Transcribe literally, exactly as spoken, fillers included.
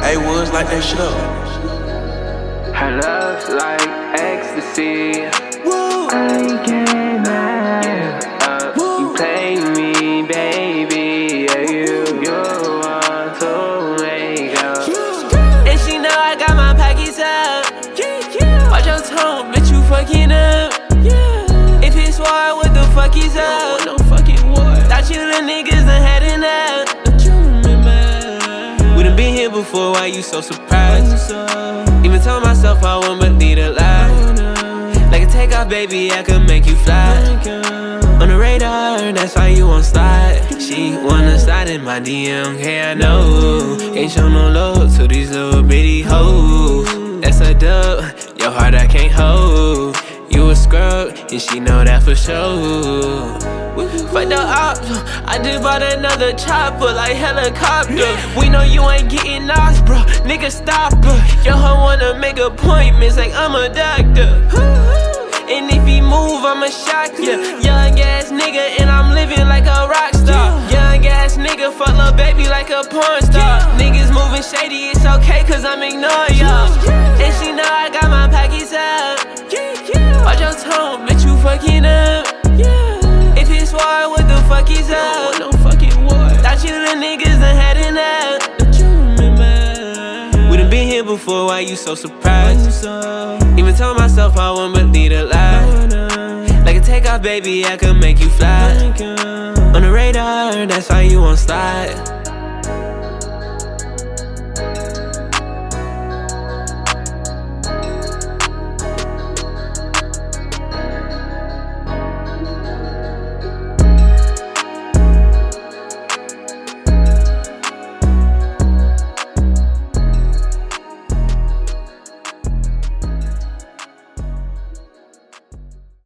Hey, Woods, like that shit up. Her love's like ecstasy. Woo. I can't mad up. You play me, baby. Yeah, you, you want to wake up. And she know I got my pockets up. Watch your tone, bitch, you fucking up. If it's war, what the fuck is up? No fucking war. Thought you the niggas done had enough. We done been here before, why you so surprised? Even told myself I wouldn't believe a lie. Like a takeoff, baby, I could make you fly. On the radar, that's why you won't slide. She wanna slide in my D M, hey, I know. Ain't show no love to these little bitty hoes. That's a dub, your heart I can't hold. You a scrub, and she know that for sure. Fuck the ops, I just bought another chopper like helicopter. We know you ain't getting lost, bro. Nigga, stop her. Yo, hoe wanna make appointments like I'm a doctor. And if he move, I'ma shock ya. Young ass nigga, and I'm living like a rock star. Young ass nigga, fuck lil' baby like a porn star. Niggas moving shady, it's okay, cause I'm ignoring y'all. And she know I got my pockets up. Watch your tone, bitch, you fucking up. If it's war, what the fuck is up? No fucking war. Thought you the niggas done had enough. We done been here before, why you so surprised? Even told myself I wouldn't believe a lie. Like a takeoff, baby, I could make you fly. On the radar, that's why you won't slide.